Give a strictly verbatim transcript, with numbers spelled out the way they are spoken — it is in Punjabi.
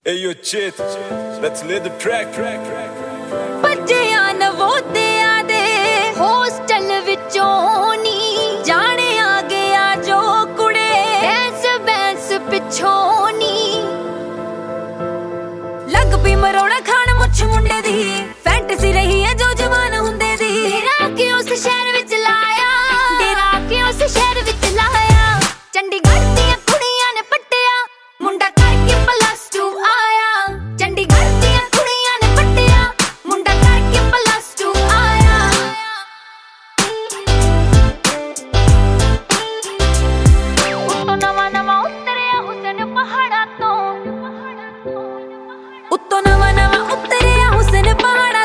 Hey yo, Chit, let's lay the track. ਭੱਜਿਆ ਨਵੋਦਿਆਂ ਦੇ ਹੋਸਟਲ ਵਿੱਚੋਂ ਨੀ ਜਾਣੇ ਆ ਗਿਆ ਜੋ ਕੁੜੇ ਬੈਂਸ ਬੈਂਸ ਪਿੱਛੋਂ ਨੀ ਲੱਗ ਪਈ ਮਰੋੜਾ ਖਾਣ ਮੁੱਛ ਮੁੰਡੇ ਦੀ ਫੈਂਟਸੀ ਰਹੀ ਹੈ ਜੋ ਜਵਾਨ ਹੁੰਦੇ ਦੀ ਡੇਰਾ ਕਿ ਉਸ ਸ਼ਹਿਰ ਵਿੱਚ ਲਾਇਆ ਡੇਰਾ ਕਿ ਉਸ ਸ਼ਹਿਰ ਵਿੱਚ ਲਾਇਆ ਚੰਡੀਗੜ੍ਹ ਦੀਆਂ ਕੁੜੀਆਂ ਨੇ ਪੱਟਿਆ ਮੁੰਡਾ ਕਰਕੇ ਪਲੱਸ ਟੂ ਆਇਆ ਚੰਡੀਗੜ੍ਹ ਦੀਆਂ ਕੁੜੀਆਂ ਨੇ ਪੱਟਿਆ ਮੁੰਡਾ ਕਰਕੇ ਪਲੱਸ ਟੂ ਆਇਆ ਉੱਤੋਂ ਨਵਾਂ ਨਵਾਂ ਉਤਰਿਆ ਹੁਸਨ ਪਹਾੜਾਂ ਤੋਂ ਉੱਤੋਂ ਨਵਾਂ ਨਵਾਂ ਉਤਰਿਆ ਹੁਸਨ ਪਹਾੜਾਂ